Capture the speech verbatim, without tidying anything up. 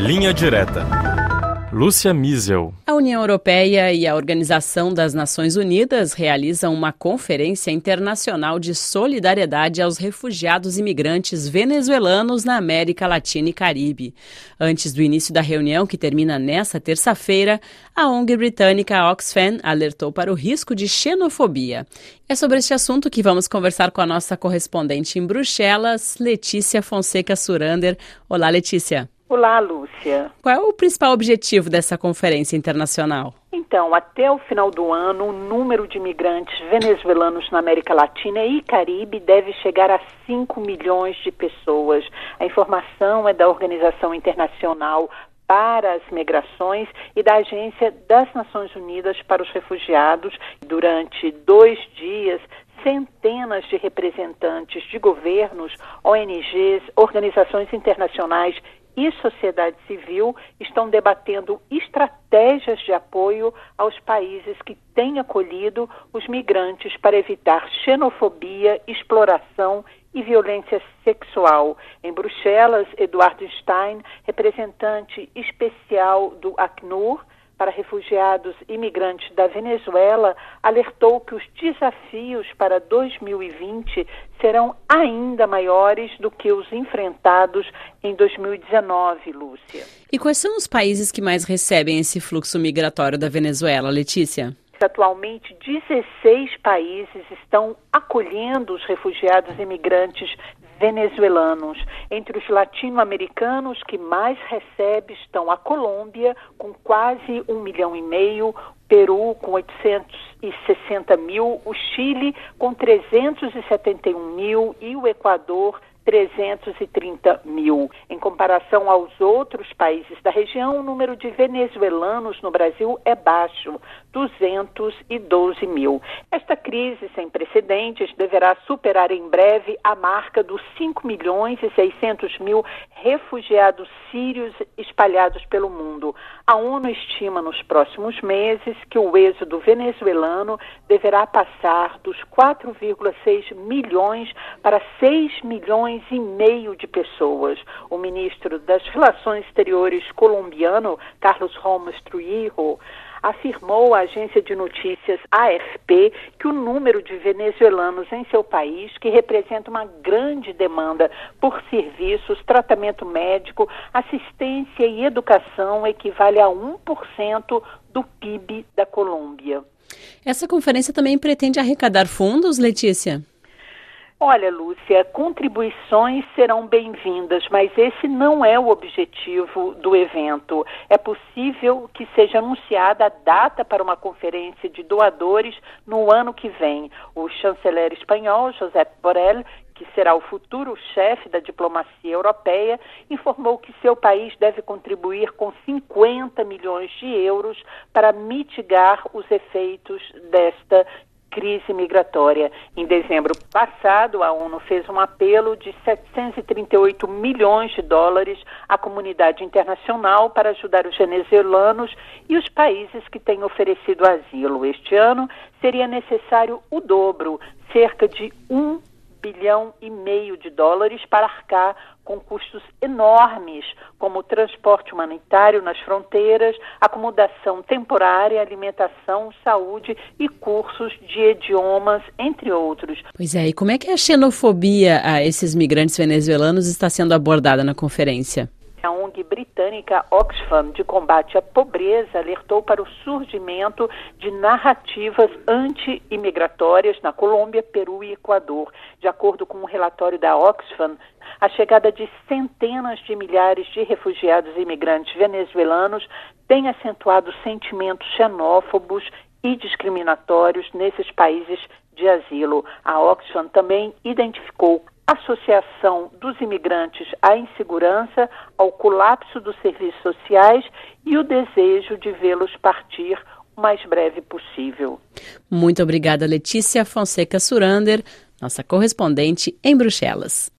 Linha Direta. Lúcia Miesel. A União Europeia e a Organização das Nações Unidas realizam uma conferência internacional de solidariedade aos refugiados imigrantes venezuelanos na América Latina e Caribe. Antes do início da reunião, que termina nesta terça-feira, a O N G britânica Oxfam alertou para o risco de xenofobia. É sobre este assunto que vamos conversar com a nossa correspondente em Bruxelas, Letícia Fonseca Surander. Olá, Letícia. Olá, Lúcia. Qual é o principal objetivo dessa conferência internacional? Então, até o final do ano, o número de imigrantes venezuelanos na América Latina e Caribe deve chegar a cinco milhões de pessoas. A informação é da Organização Internacional para as Migrações e da Agência das Nações Unidas para os Refugiados. Durante dois dias, centenas de representantes de governos, O N Gs, organizações internacionais e sociedade civil estão debatendo estratégias de apoio aos países que têm acolhido os migrantes para evitar xenofobia, exploração e violência sexual. Em Bruxelas, Eduardo Stein, representante especial do Acnur para refugiados e imigrantes da Venezuela, alertou que os desafios para dois mil e vinte serão ainda maiores do que os enfrentados em dois mil e dezenove, Lúcia. E quais são os países que mais recebem esse fluxo migratório da Venezuela, Letícia? Atualmente, dezesseis países estão acolhendo os refugiados e imigrantes venezuelanos. Entre os latino-americanos que mais recebem estão a Colômbia, com quase um milhão e meio, Peru com oitocentos e sessenta mil, o Chile com trezentos e setenta e um mil e o Equador trezentos e trinta mil. Em comparação aos outros países da região, o número de venezuelanos no Brasil é baixo, duzentos e doze mil. Esta crise sem precedentes deverá superar em breve a marca dos cinco milhões e seiscentos mil refugiados sírios espalhados pelo mundo. A ONU estima nos próximos meses que o êxodo venezuelano deverá passar dos quatro vírgula seis milhões para seis milhões e meio de pessoas. O ministro das Relações Exteriores colombiano, Carlos Holmes Trujillo, afirmou à agência de notícias A F P que o número de venezuelanos em seu país, que representa uma grande demanda por serviços, tratamento médico, assistência e educação, equivale a um por cento do P I B da Colômbia. Essa conferência também pretende arrecadar fundos, Letícia? Olha, Lúcia, contribuições serão bem-vindas, mas esse não é o objetivo do evento. É possível que seja anunciada a data para uma conferência de doadores no ano que vem. O chanceler espanhol, Josep Borrell, que será o futuro chefe da diplomacia europeia, informou que seu país deve contribuir com cinquenta milhões de euros para mitigar os efeitos desta crise migratória. Em dezembro passado, a ONU fez um apelo de setecentos e trinta e oito milhões de dólares à comunidade internacional para ajudar os venezuelanos e os países que têm oferecido asilo. Este ano seria necessário o dobro, cerca de um bilhão e meio de dólares para arcar com custos enormes, como o transporte humanitário nas fronteiras, acomodação temporária, alimentação, saúde e cursos de idiomas, entre outros. Pois é, e como é que a xenofobia a esses migrantes venezuelanos está sendo abordada na conferência? A O N G britânica Oxfam de combate à pobreza alertou para o surgimento de narrativas anti-imigratórias na Colômbia, Peru e Equador. De acordo com um relatório da Oxfam, a chegada de centenas de milhares de refugiados e imigrantes venezuelanos tem acentuado sentimentos xenófobos e discriminatórios nesses países de asilo. A Oxfam também identificou associação dos imigrantes à insegurança, ao colapso dos serviços sociais e o desejo de vê-los partir o mais breve possível. Muito obrigada, Letícia Fonseca Surander, nossa correspondente em Bruxelas.